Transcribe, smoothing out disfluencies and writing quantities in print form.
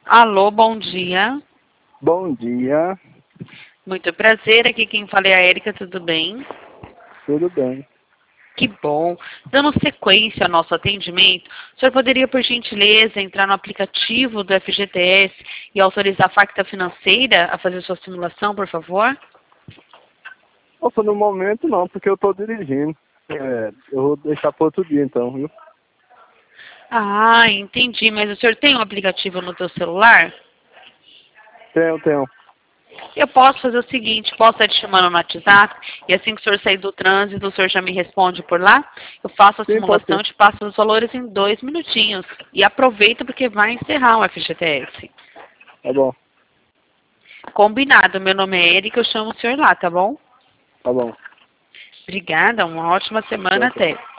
Alô, bom dia. Bom dia, Muito prazer, aqui quem fala é a Érica, tudo bem? tudo bem? Que bom. Dando sequência ao nosso atendimento, o senhor poderia, por gentileza, entrar no aplicativo do FGTS e autorizar a Facta Financeira a fazer sua simulação, por favor? Nossa, no momento não, porque eu estou dirigindo. Eu vou deixar para outro dia então, viu? Ah, entendi. Mas o senhor tem um aplicativo no seu celular? Tenho. Eu posso fazer o seguinte, posso estar te chamando no WhatsApp e assim que o senhor sair do trânsito, o senhor já me responde por lá. Eu faço a Sim, pode simulação ser. e te passo os valores em 2 minutinhos. E aproveita porque vai encerrar o FGTS. Tá bom, Combinado. Meu nome é Erika, eu chamo o senhor lá, tá bom? tá bom. Obrigada, uma ótima semana Tchau, tchau. até.